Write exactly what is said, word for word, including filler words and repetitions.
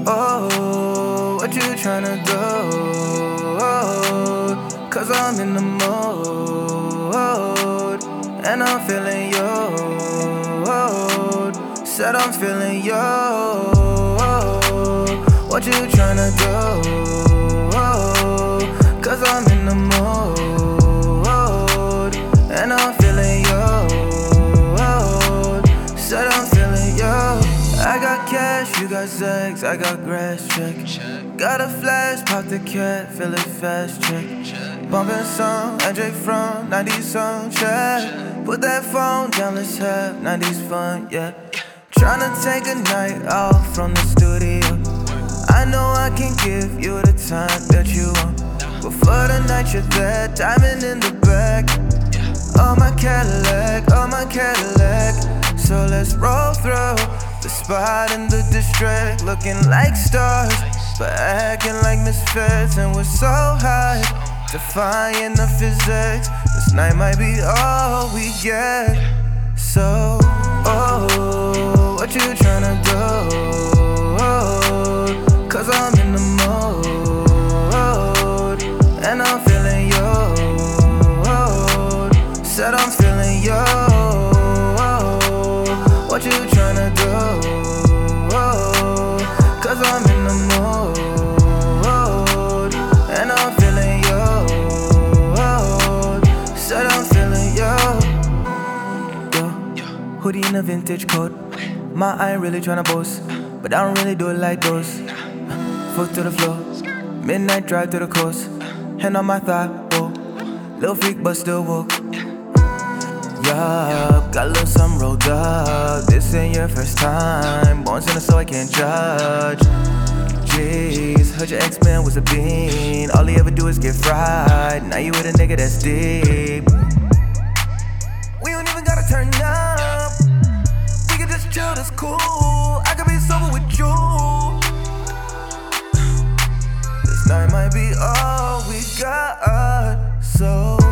Oh, what you tryna do? Cause I'm in the mood, and I'm feeling you. Said I'm feeling you. What you tryna do? Cause I'm in the mood, and I'm feeling you. Said I'm feeling you. I got cash, you got sex, I got grass, check. Got a flash, pop the cat, feel it fast, check. Bumpin' song, Andre from nineties song, check. Put that phone down, let's have nineties fun, yeah. Tryna take a night off from the studio. I know I can give you the time that you want, but for the night you're there, diamond in the back. Oh my Cadillac, oh my Cadillac. So let's roll through the spot in the district, looking like stars, but acting like misfits. And we're so high, defying the physics. This night might be all we get. So, oh, what you tryna do? Cause I'm in the mood, and I'm feeling you. Said I'm feeling you. What you tryna do? Cause I'm in the mood, and I'm feeling you. Said I'm feeling you. Yo, hoodie in a vintage coat. My I ain't really tryna boast, but I don't really do it like those. Foot to the floor, midnight drive to the coast. Hand on my thigh, whoa. Little freak but still woke. Yup, got a little something rolled up. This ain't your first time. Born sinner so I can't judge. Jeez, heard your ex-man was a bean. All he ever do is get fried. Now you with a nigga that's deep. We don't even gotta turn up. We can just chill, that's cool. I could be sober with you. This night might be all we got. So